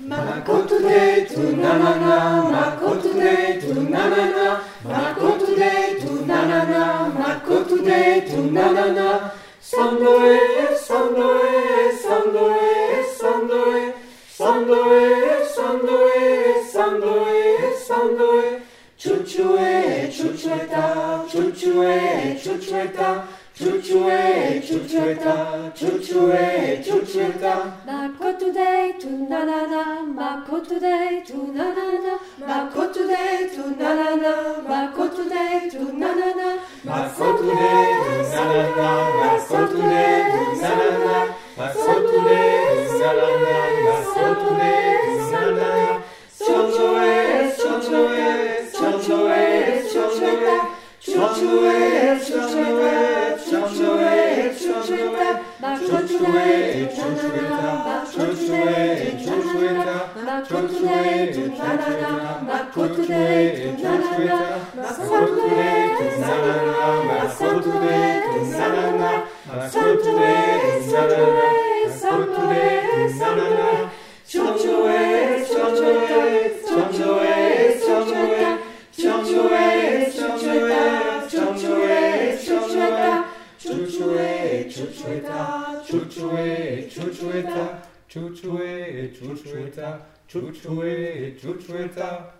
Makoto de tu nanana, makoto de tu nanana, makoto de tu nanana, makoto de tu nanana. Sandoe, sandoe, sandoe, sandoe, sandoe, sandoe, sandoe, sandoe. Chuchue, chuchueta, chuchue, chuchueta. Chuchue, chuchueta, chuchue, chuchueta. Makoto de tu nanana, makoto de tu nanana, makoto de tu nanana, makoto de tu nanana, makoto de tu nanana, makoto de tu nanana, makoto de tu nanana, makoto de tu nanana. Chuchue, chuchue, chuchue, chuchue, chuchue, chuchue. Chuchue, chuchueta, chuchue, chuchueta, chuchue, chuchueta, chuchue, chuchueta, makoto de tu nanana, makoto de tu nanana, makoto de tu nanana, makoto de tu nanana, makoto de tu nanana. Chuchue, chuchue, chuchue, chuchue, chuchue, chuchueta, chuchue, chuchueta. Chuchue, chuchueta, chuchue, chuchueta, chuchue, chuchueta, chuchue, chuchueta.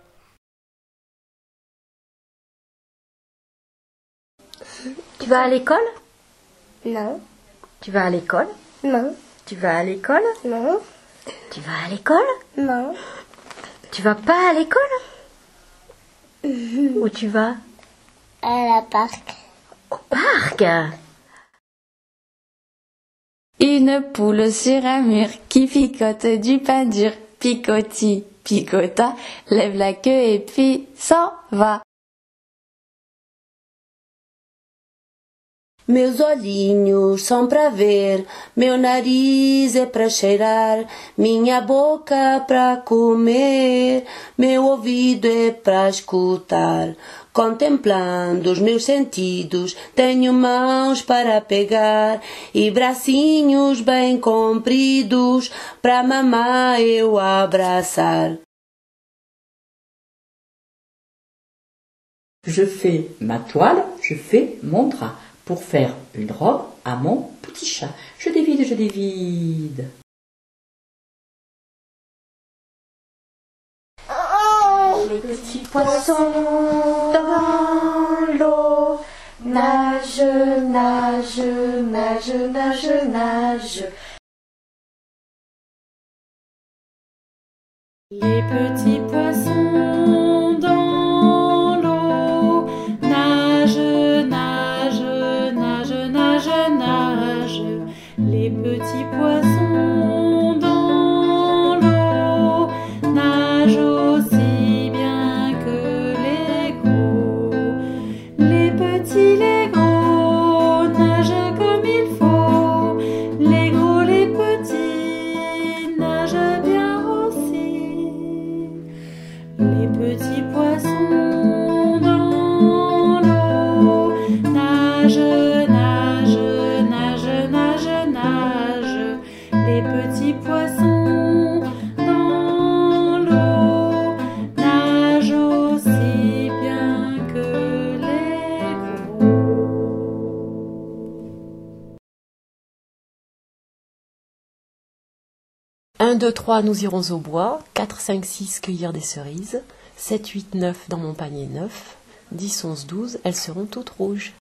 Tu vas à l'école? Non. Tu vas à l'école? Non. Tu vas à l'école? Non. Tu vas à l'école? Non. Tu vas pas à l'école? Où tu vas? À la parc. Au parc? Une poule sur un mur qui picote du pain dur. Picoti, picota, lève la queue et puis s'en va. Meus olhinhos são pra ver, meu nariz é pra cheirar, minha boca pra comer, meu ouvido é pra escutar. Contemplando os meus sentidos, tenho mãos para pegar e bracinhos bem compridos pra mamar eu abraçar. Je fais ma toile, je fais mon drap. Pour faire une robe à mon petit chat. Je dévide, je dévide. Le petit poisson dans l'eau nage, nage, nage, nage, nage. Les petits poissons dans l'eau nage, nage, nage, nage, nage. Les petits poissons dans l'eau nagent aussi bien que les gros. Les petits, les gros nagent comme il faut. Les gros, les petits nagent bien aussi. Les petits poissons dans l'eau nagent, nagent, nagent, nagent, nagent. Les petits poissons dans l'eau nagent aussi bien que les gros. 1, 2, 3, nous irons au bois. 4, 5, 6, cueillir des cerises. 7, 8, 9, dans mon panier 9. 10, 11, 12, elles seront toutes rouges.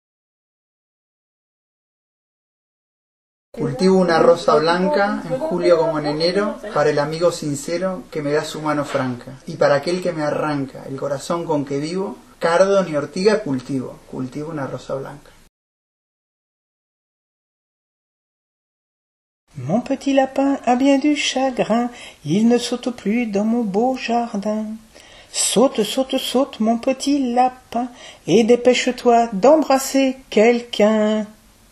Cultivo una rosa blanca en julio como en enero para el amigo sincero que me da su mano franca y para aquel que me arranca el corazón con que vivo, cardo ni ortiga cultivo una rosa blanca. Mon petit lapin a bien du chagrin, il ne saute plus dans mon beau jardin. Saute, saute, saute, mon petit lapin, et dépêche-toi d'embrasser quelqu'un.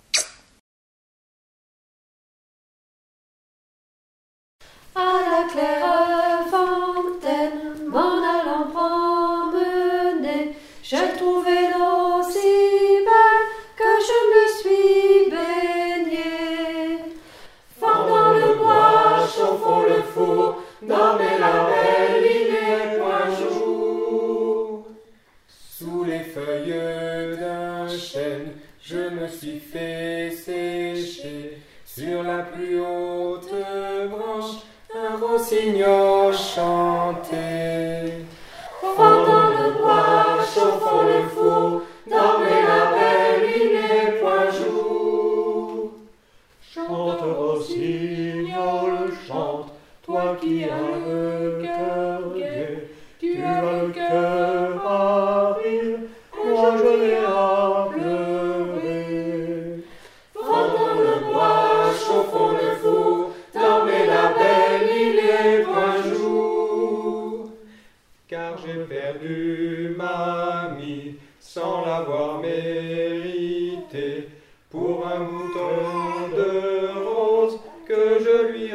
À la claire fontaine, m'en allant promener, j'ai trouvé l'eau si belle que je me suis baignée. Fort dans le bois, chauffons le four, dans mes labels, il est point jour. Sous les feuilles d'un chêne, je me suis fait sécher. Sur la plus haute branche, un rossignol chantait. Fendant le bois, chauffant le four, dans mes labels, il n'est point jour. Chante, rossignol, chante, toi qui as le cœur gai. Tu as le cœur à rire, moi je l'ai à pleurer. Fendant le bois, chauffant le four, dans mes labels, il est point jour. Car j'ai perdu mamie sans l'avoir mérité, pour un bouton de rose que je lui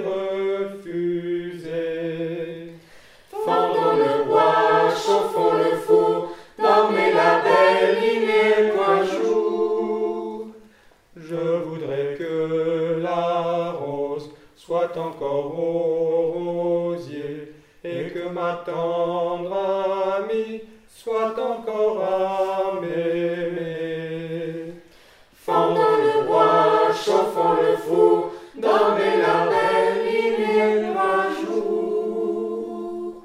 refusais. Fendant le bois, chauffant le four, dans mes labels, il n'est point jour. Je voudrais que la rose soit encore au rosier, et que ma tendre amie soit encore à m'aimer. Fendant le bois, chauffant le four, dans mes labels, il n'est pas jour.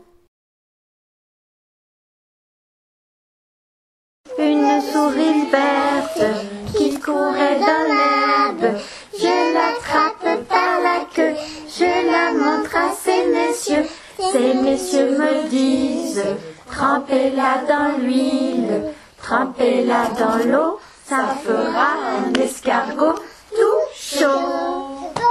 Une souris verte qui courait dans l'herbe, je l'attrape par la queue, je la montre à ces messieurs. Ces messieurs me disent, trempez-la dans l'huile, trempez-la dans l'eau, ça fera un escargot tout chaud.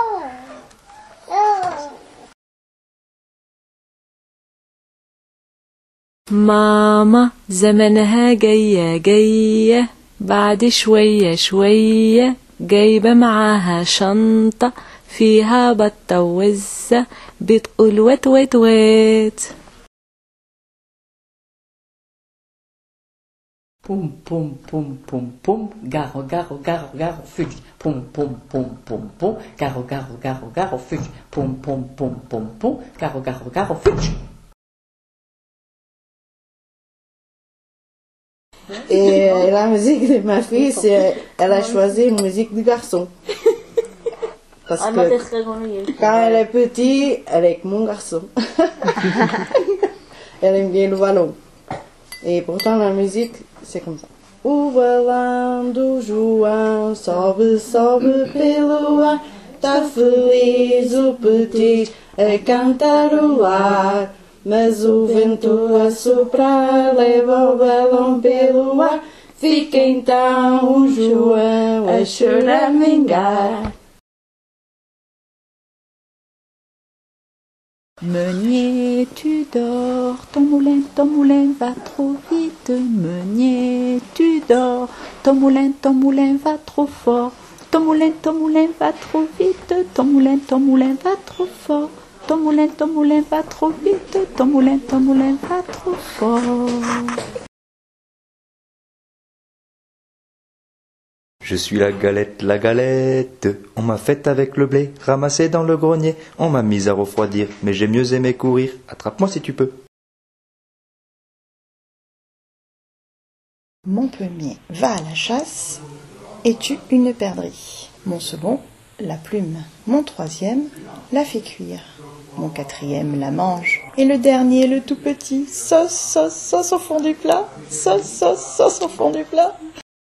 ماما زمنها جاية جاية بعد شوية شوية جايبة معاها شنطة فيها بطة وزة بتقول وات وات وات. Poum, poum, poum, poum, poum, garo, garo, garo, garo, fuge. Poum, poum, poum, poum, poum, garo, garo, garo, garo, fuge. Poum, poum, poum, poum, poum, garo, garo, garo, fuge. Et la musique de ma fille, elle a choisi une musique de garçon. Parce que quand elle est petite, elle est avec mon garçon. Elle aime bien le ballon. Et pourtant la musique, c'est comme ça. O balão do João sobe, sobe pelo ar, tá feliz o petit a cantarolar. Mas o vento a soprar leva o balão pelo ar, fica então o João a choramingar. Meunier, tu dors, ton moulin va trop vite. Meunier, tu dors, ton moulin va trop fort. Ton moulin va trop vite, ton moulin va trop fort. Ton moulin va trop vite, ton moulin va trop fort. Je suis la galette, on m'a faite avec le blé, ramassée dans le grenier, on m'a mise à refroidir, mais j'ai mieux aimé courir, attrape-moi si tu peux. Mon premier va à la chasse et tue une perdrix. Mon second, la plume. Mon troisième, la fait cuire. Mon quatrième la mange. Et le dernier, le tout petit, sauce au fond du plat. Sauce au fond du plat.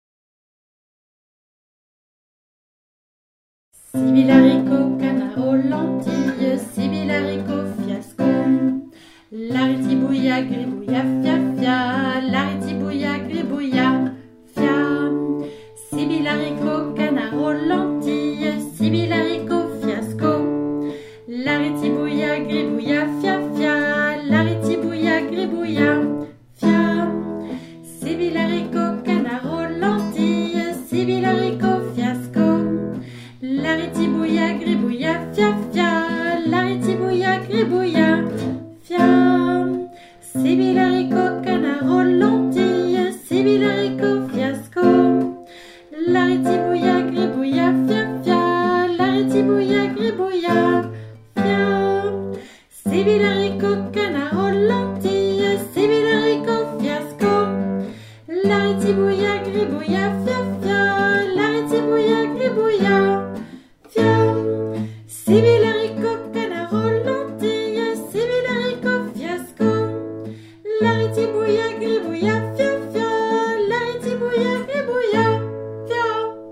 Sibyl haricot, canard aux lentilles, Sibyl haricot, fiasco. Laritibouilla, gribouilla, fia fia, laritibouilla, gribouilla, fia. Sibyl haricot, canard aux lentilles, Sibyl haricot, fiasco. Laritibouilla, gribouilla, fia fia, laritibouilla, gribouilla, fia. Sibyl haricot, canard aux lentilles, Sibyl haricot, fiasco. Laritibouilla, gribouilla, fia fia, laritibouilla, gribouilla, fia. Sibyl haricot, canard aux lentilles, Sibyl haricot, fiasco. Laritibouilla, gribouilla, fia fia, laritibouilla, gribouilla, fia. Sibyl haricot. haricot, canard, lentilles, cible, haricot, fiasco. Laritibouilla, gribouilla, fia, fia. Laritibouilla, gribouilla, fia. Cible, haricot, canard, lentilles, cible, haricot, fiasco. Laritibouilla, gribouilla, fia, fia. Laritibouilla, gribouilla, fia.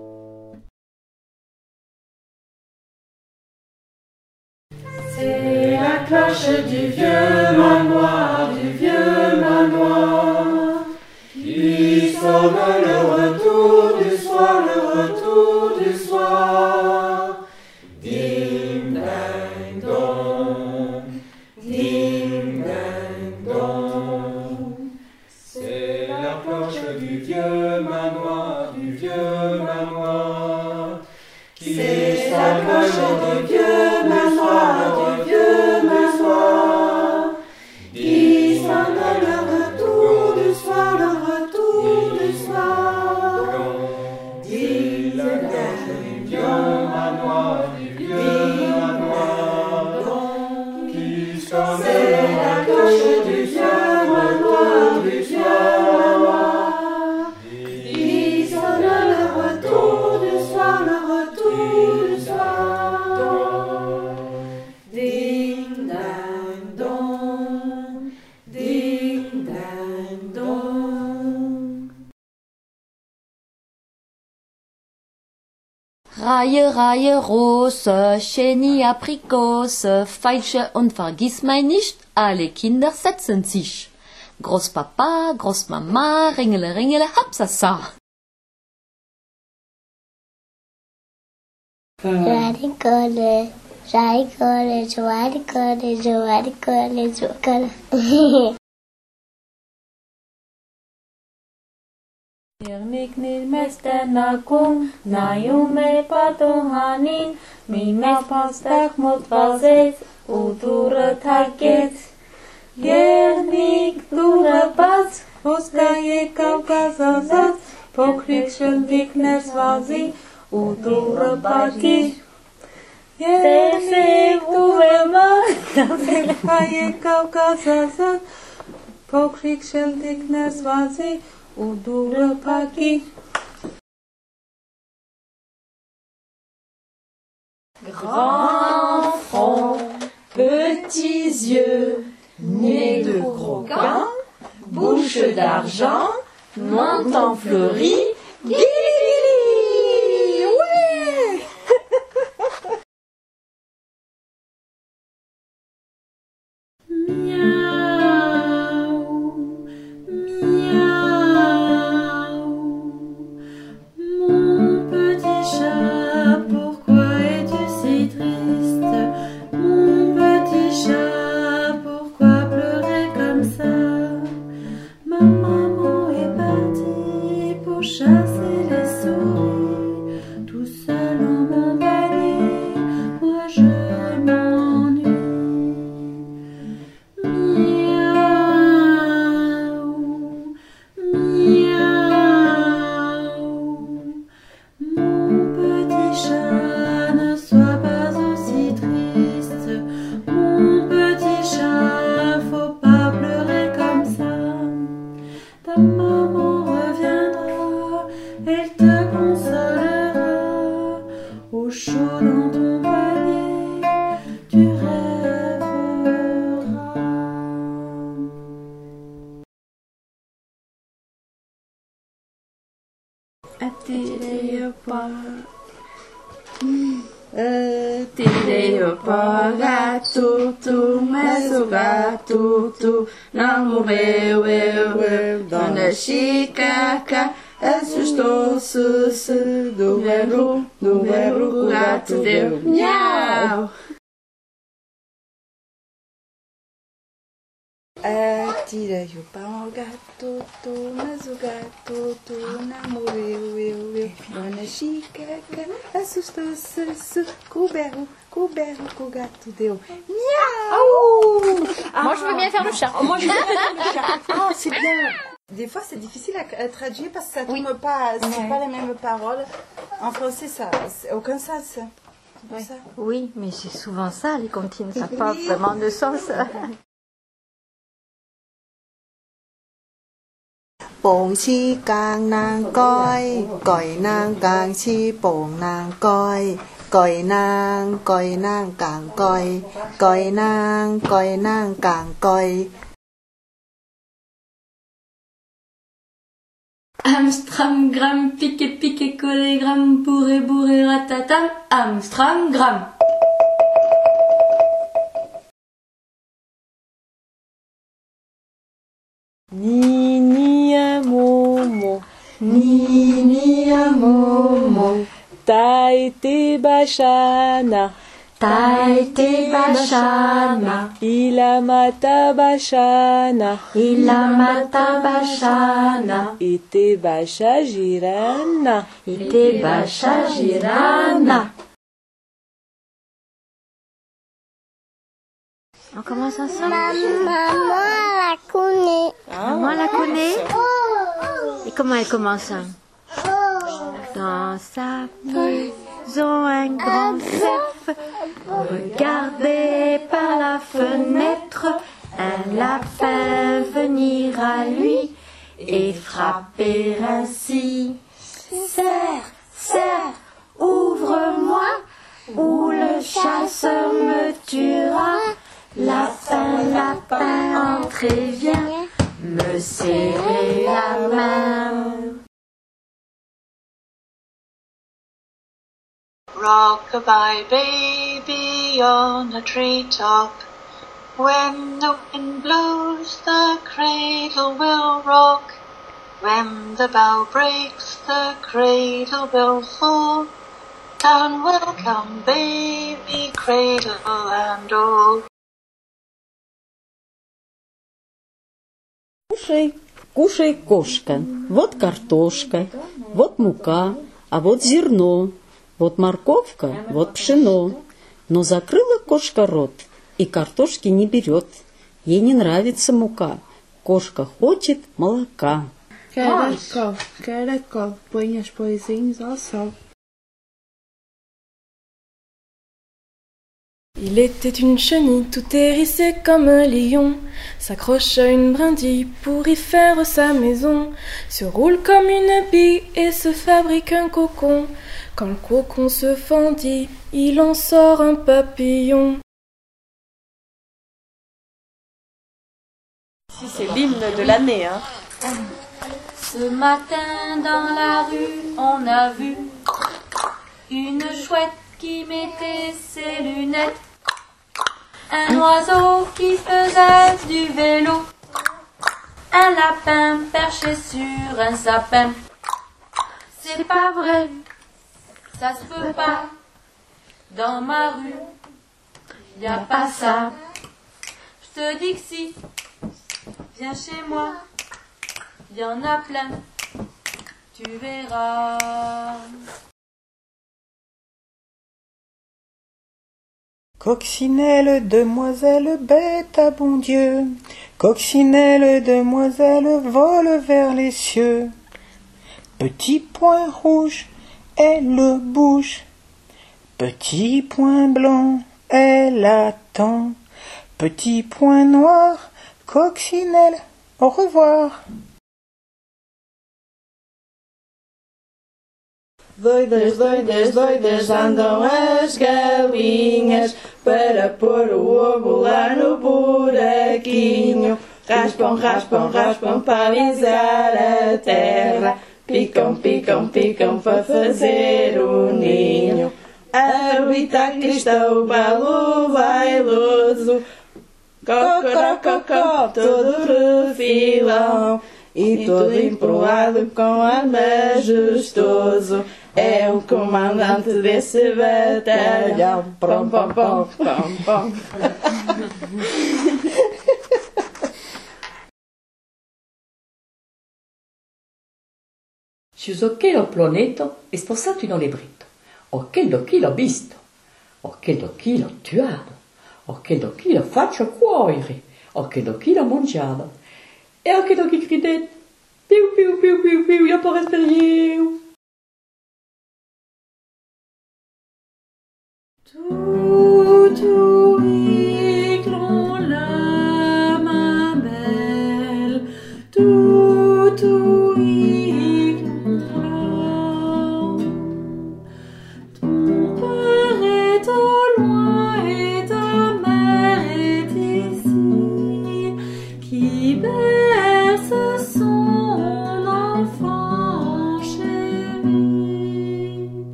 C'est la cloche du vieux manoir, qui sonne le retour du soir, le retour du soir. Ding ding dong, ding ding dong. C'est la cloche du vieux manoir, c'est la cloche du vieux manoir, qui sonne le retour du soir, le retour du soir. Ding ding du vieux manoir, qui sonne c'est la cloche du vieux manoir, qui sonne le retour du soir, le retour du soir. Ding ding dong, ding ding dong. Reihe, Reihe, Rose, Chenille, Aprikose, Veilche und Vergissmeinnicht, alle Kinder setzen sich. Großpapa, Großmama, Ringele, Ringele, Hapsasa. Joaricole, joaricole, joaricole, joaricole, joaricole. Nirmiknil mestenakum, naiume patohanin, mimes pastak motvazet, udură tachet. Iernic dură pas, oskaie Kaukazazat, pokrik shëndik nesvazi, udură pati. Iernic dură pas, oskaie Kaukazazat, pokrik shëndik nesvazi, udură pati. Grand front, petits yeux, nez de croquin, bouche d'argent, menton fleuri, guili, ouais. Chasser les souris, tout seul dans mon panier, moi je m'ennuie. Miaou, miaou, mon petit chat, ne sois pas aussi triste. Mon petit chat, faut pas pleurer comme ça. Ta maman reviendra, elle te consolera. Au chaud dans ton panier, tu rêveras. Tirei para gato, tu, mas o gato, tu não morreu, eu, Dona Chicaca assustou-se do berro, o gato deu miau. Tirei o pão ao gato, mas o gato não morreu, eu. Dona Chicaca assustou-se com o berro, que o gato deu. Miaou! Moi, je veux bien faire le chat. Moi, je veux bien faire le chat. Ah, c'est bien. Des fois, c'est difficile à traduire parce que ça tombe pas, c'est pas les mêmes paroles. En français, ça n'a aucun sens. Oui, mais c'est souvent ça, les comptines, ça n'a pas vraiment de sens. โป่งชี้กลางนางก้อยก่อยนางกลางชี้โป่งนางก้อยก่อยนางกลางก้อยก่อยนางกลางก้อย Amstramgram, piqué, piqué, collégramme, bourré, bourré, ratatam, Amstramgram. Ni ni a momo, Ni a momo, ta été bachana, ta été bachana, il a mata bachana, il a mata bachana, ite bacha girana, ite bacha girana. On commence ensemble. Maman la connaît. Maman la connaît. Et comment elle commence? Dans sa maison, un grand cerf regardait par la fenêtre un lapin venir à lui et frapper ainsi. Serre, serre, ouvre-moi, ou le chasseur me tuera. Lapin, lapin, entrez, viens me serrer la main. Rock-a-bye baby on a treetop. When the wind blows, the cradle will rock. When the bough breaks, the cradle will fall. Down will come baby, cradle and all. Кушай, кушай, кошка. Вот картошка, вот мука, а вот зерно. Вот морковка, вот пшено. Но закрыла кошка рот и картошки не берет. Ей не нравится мука. Кошка хочет молока. Quero põe as poesinhas ao sol. Il était une chenille tout hérissée comme un lion, s'accroche à une brindille pour y faire sa maison, se roule comme une bille et se fabrique un cocon. Quand le cocon se fendit, il en sort un papillon. Si c'est l'hymne de l'année, hein. Ce matin dans la rue, on a vu une chouette qui mettait ses lunettes, un oiseau qui faisait du vélo, un lapin perché sur un sapin. C'est pas vrai, ça se peut pas, dans ma rue, y a pas ça. Je te dis que si, viens chez moi, y en a plein, tu verras. Coccinelle, demoiselle, bête à bon Dieu, coccinelle, demoiselle, vole vers les cieux. Petit point rouge, elle bouge, petit point blanc, elle attend, petit point noir, coccinelle, au revoir. Doidas, doidas, doidas andam as galinhas para pôr o ovo lá no buraquinho. Raspam, raspam, raspam para alisar a terra. Picam, picam, picam para fazer o ninho. Arbita Cristóbal vailoso, cocorococó, todo refilão. E todo emproado com ar majestoso, é o comandante desse batalhão. Pom, pom, pom, pom, pom. Su che ho planeto è sposato in un librito. O che l'ho visto, o che l'ho tuato, o che l'ho faccio cuoire, o che l'ho mangiato. E anche da chi gridette, piu piu piu piu piu, il a pas respiré. Tout écran la ma belle, tout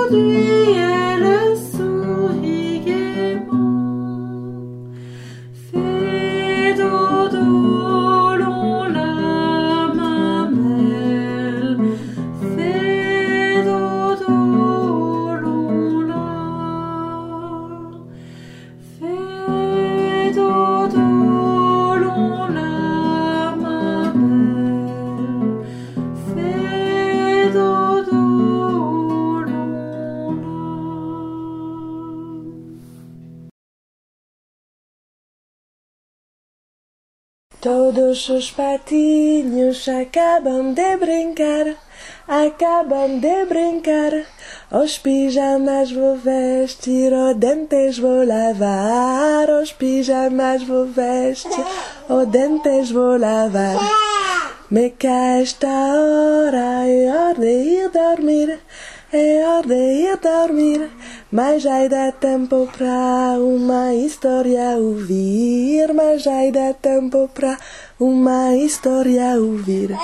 Aujourd'hui elle sourit gaiement. Fais dodo, l'on la mamelle. Fais dodo, l'on la. Fais dodo, l'on la mamelle. Fais dodo, l'on la. Todos os patinhos acabam de brincar, os pijamas vou vestir, os dentes vou lavar, os pijamas vou vestir, os dentes vou lavar. Me cá esta hora, é hora de ir dormir, é hora de ir dormir, mas já dá tempo pra uma história ouvir, mas já dá tempo pra uma história ouvir.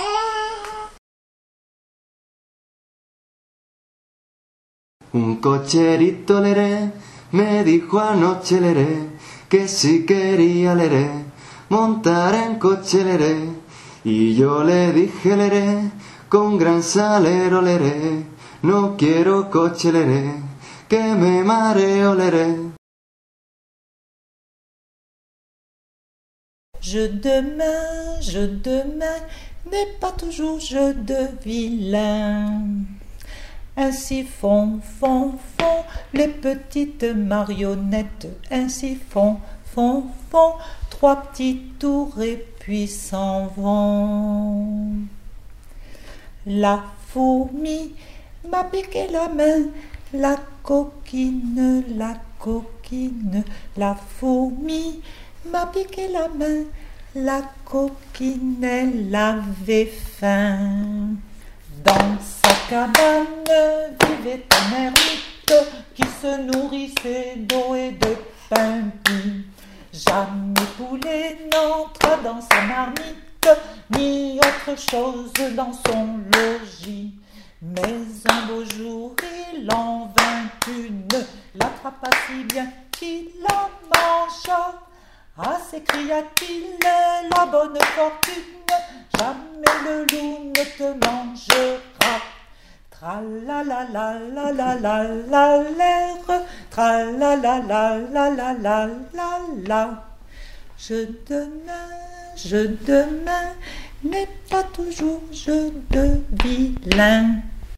Un cocherito leré me dijo anoche leré que si quería leré montar en coche leré, y yo le dije leré con gran salero leré, no quiero coche leré que me mareo leré. Jeu de main n'est pas toujours jeu de vilain. Ainsi font les petites marionnettes. Ainsi font trois petits tours et puis s'en vont. La fourmi m'a piqué la main, la coquine, la fourmi m'a piqué la main, la coquine, elle avait faim. Dans sa cabane vivait un ermite qui se nourrissait d'eau et de pain pis. Jamais poulet n'entra dans sa marmite, ni autre chose dans son logis. Mais un beau jour il en vint une, l'attrapa si bien qu'il la mangea. Ah, s'écria-t-il, la bonne fortune, jamais le loup ne te mangera. Tra-la-la-la-la-la-la-la, l'air, tra-la-la-la-la-la-la-la. Jeu de main n'est pas toujours jeu de vilain.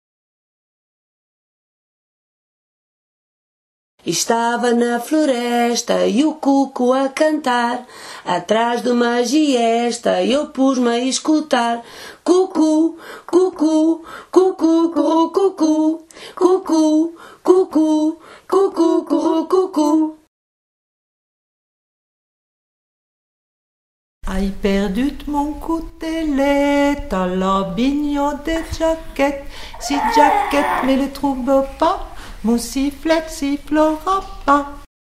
Estava na floresta e o cuco a cantar, atrás de uma giesta eu pus-me a escutar. Cucu, cucu, cucu, curru, cucu, cucu, cucu, cucu, curru, cucu. Ai perdut mon coutelet à la bignon de Jaquette. Si Jaquette ne le trouve pas, mon sifflet sifflera pas.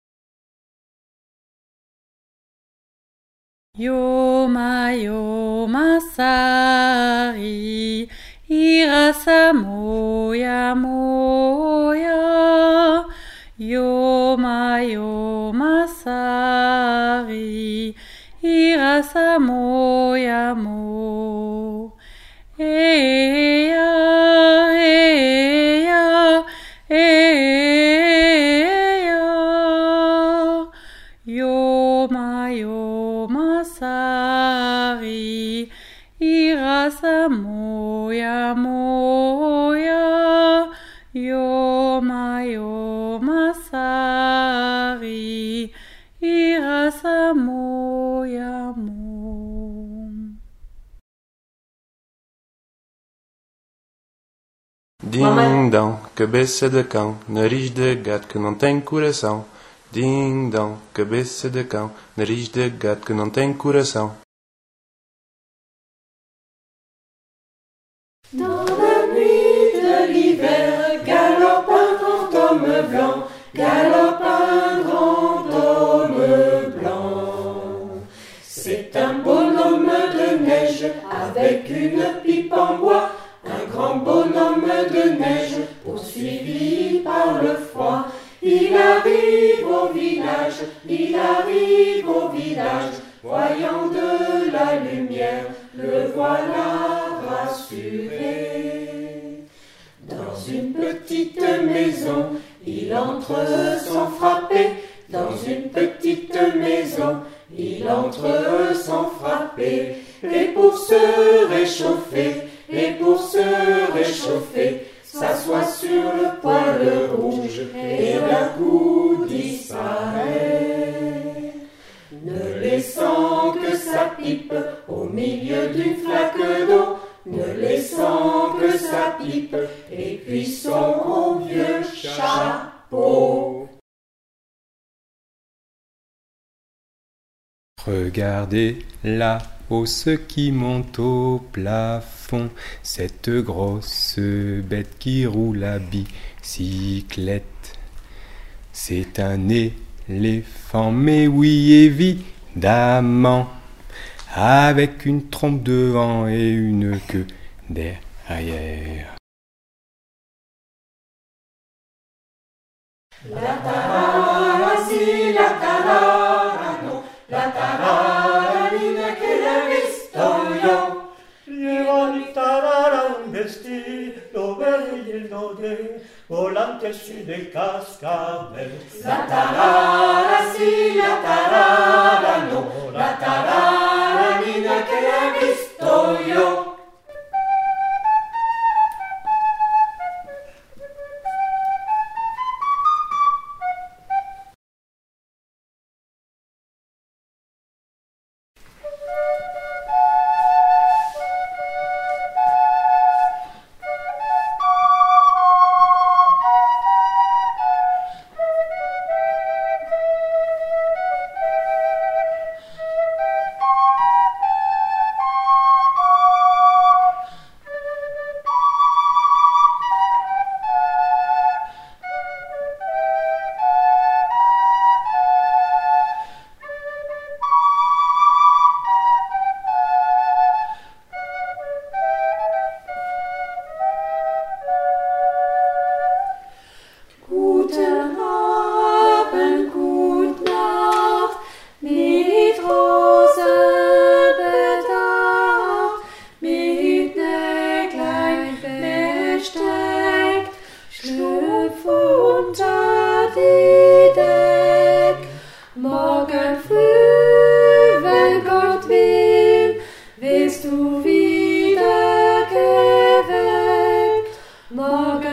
Yoma sari, irasa moya moya. Yoma sari, irasa moya mo. Eya, eya, eya. Yoma sari, irasa moya moya. Yoma sari, irasa moya mo. Ding dong, cabeça de cão, nariz de gato que não tem coração. Ding dong, cabeça de cão, nariz de gato que não tem coração. Dans la nuit de l'hiver, galope un grand homme blanc, galope un grand homme blanc. C'est un bonhomme de neige avec une pipe en bois, un grand bonhomme de neige poursuivi par village, il arrive au village, voyant de la lumière, le voilà rassuré. Dans une petite maison, il entre sans frapper, dans une petite maison, il entre sans frapper, et pour se réchauffer, s'assoit sur le poêle rouge, et d'un coup disparaît, ne laissant que sa pipe au milieu d'une flaque d'eau, ne laissant que sa pipe, et puis son vieux chapeau. Regardez là-haut ce qui monte au plafond, cette grosse bête qui roule à bicyclette. C'est un éléphant, mais oui évidemment, avec une trompe devant et une queue derrière. La tarara si, la tarara no, la tarara linea che l'ho visto io. Lleva di tarara un vestito bello de volante su del cascabel. La tarara si, la tarara no, la tarara linea che l'ho visto io. Morgen früh, wenn Gott will, wirst du wieder geweckt. Morgen